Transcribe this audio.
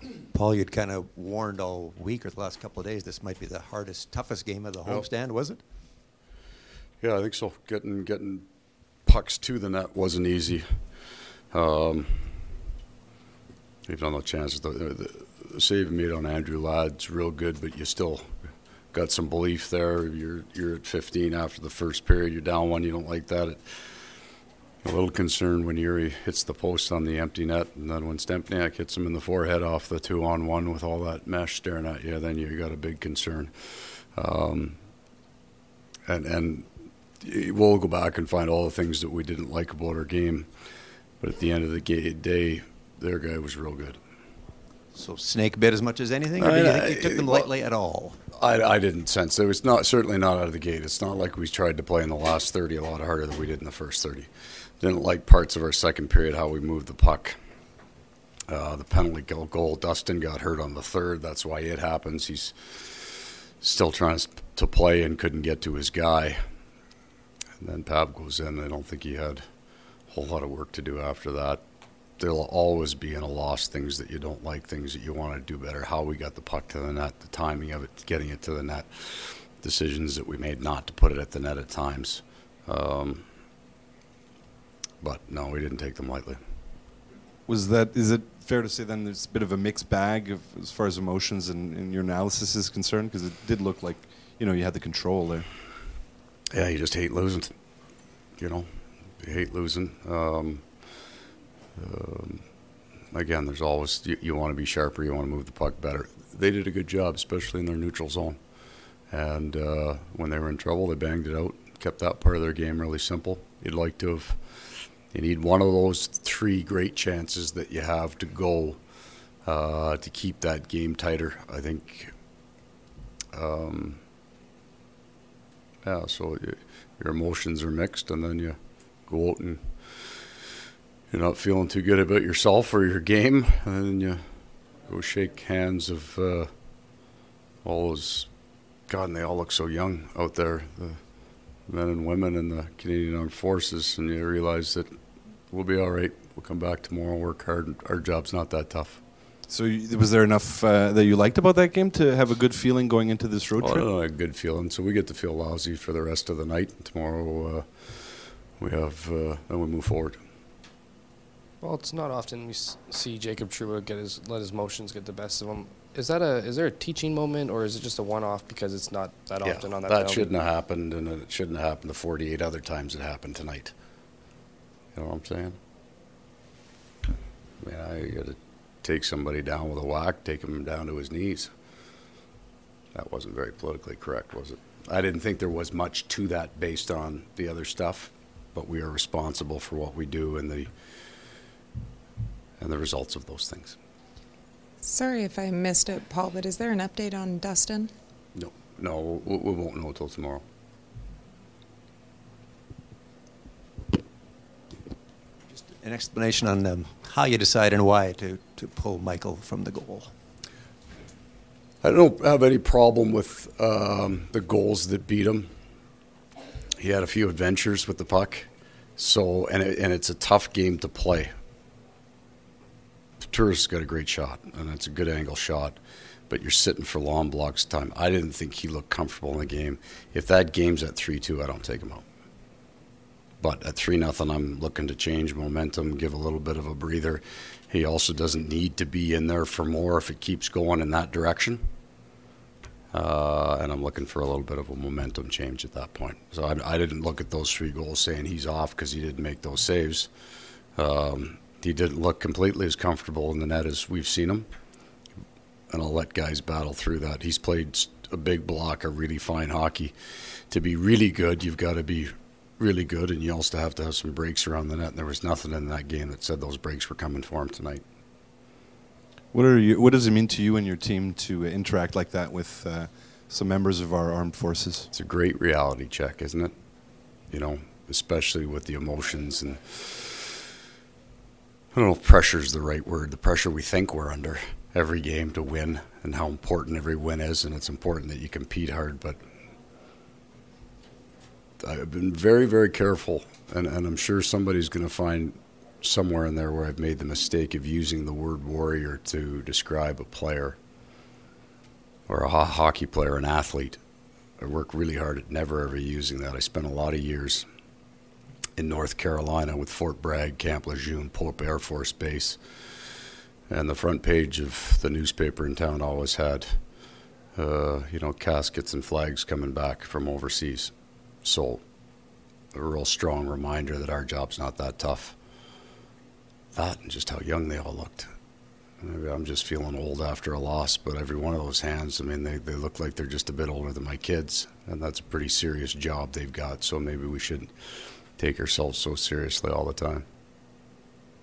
Paul, you'd kind of warned all week or the last couple of days this might be the hardest, toughest game of the homestand, was it? Yeah, I think so. Getting pucks to the net wasn't easy. Even on the chances, the save made on Andrew Ladd's real good, but you still got some belief there. You're at 15 after the first period. You're down one. You don't like that. A little concerned when Yuri hits the post on the empty net, and then when Stempniak hits him in the forehead off the 2-on-1 with all that mesh staring at you, then you got a big concern. And we'll go back and find all the things that we didn't like about our game, but at the end of the day, their guy was real good. So snake bit as much as anything, or do you think you took them lightly at all? I didn't sense it. Was certainly not out of the gate. It's not like we tried to play in the last 30 a lot harder than we did in the first 30. Didn't like parts of our second period, how we moved the puck. The penalty goal, Dustin got hurt on the third. That's why it happens. He's still trying to play and couldn't get to his guy. And then Pab goes in. I don't think he had a whole lot of work to do after that. There'll always be in a loss things that you don't like, things that you want to do better. How we got the puck to the net, the timing of it, getting it to the net, decisions that we made not to put it at the net at times. But no, we didn't take them lightly. Is it fair to say then there's a bit of a mixed bag as far as emotions and your analysis is concerned? Because it did look like, you had the control there. Yeah, you just hate losing. You hate losing. Again, there's always, you want to be sharper, you want to move the puck better. They did a good job, especially in their neutral zone. And when they were in trouble, they banged it out, kept that part of their game really simple. You need one of those three great chances that you have to go to keep that game tighter. I think, so your emotions are mixed, and then you go out and you're not feeling too good about yourself or your game, and then you go shake hands of all those, God, and they all look so young out there, the men and women in the Canadian Armed Forces, and you realize that we'll be all right. We'll come back tomorrow, work hard. Our job's not that tough. So was there enough that you liked about that game to have a good feeling going into this road trip? A good feeling. So we get to feel lousy for the rest of the night. Tomorrow then we move forward. Well, it's not often we see Jacob Trouba let his emotions get the best of him. Is there a teaching moment, or is it just a one-off because it's not that often on that that field? Shouldn't have happened, and it shouldn't have happened the 48 other times it happened tonight. You know what I'm saying? You got to take somebody down with a whack, take him down to his knees. That wasn't very politically correct, was it? I didn't think there was much to that based on the other stuff, but we are responsible for what we do and the results of those things. Sorry if I missed it, Paul, but is there an update on Dustin? No, we won't know until tomorrow. Just an explanation on how you decide and why to pull Michael from the goal. I don't have any problem with the goals that beat him. He had a few adventures with the puck, and it's a tough game to play. Turris got a great shot, and it's a good angle shot, but you're sitting for long blocks of time. I didn't think he looked comfortable in the game. If that game's at 3-2, I don't take him out. But at 3-0, I'm looking to change momentum, give a little bit of a breather. He also doesn't need to be in there for more if it keeps going in that direction. And I'm looking for a little bit of a momentum change at that point. So I didn't look at those 3 goals saying he's off because he didn't make those saves. He didn't look completely as comfortable in the net as we've seen him. And I'll let guys battle through that. He's played a big block of really fine hockey. To be really good, you've got to be really good, and you also have to have some breaks around the net. And there was nothing in that game that said those breaks were coming for him tonight. What does it mean to you and your team to interact like that with some members of our armed forces? It's a great reality check, isn't it? Especially with the emotions and, I don't know if pressure is the right word, the pressure we think we're under every game to win and how important every win is, and it's important that you compete hard, but I've been very, very careful, and I'm sure somebody's going to find somewhere in there where I've made the mistake of using the word warrior to describe a player or a hockey player, an athlete. I work really hard at never ever using that. I spent a lot of years in North Carolina with Fort Bragg, Camp Lejeune, Pope Air Force Base. And the front page of the newspaper in town always had, caskets and flags coming back from overseas. So a real strong reminder that our job's not that tough. That and just how young they all looked. Maybe I'm just feeling old after a loss, but every one of those hands, I mean, they look like they're just a bit older than my kids, and that's a pretty serious job they've got, so maybe we shouldn't take ourselves so seriously all the time.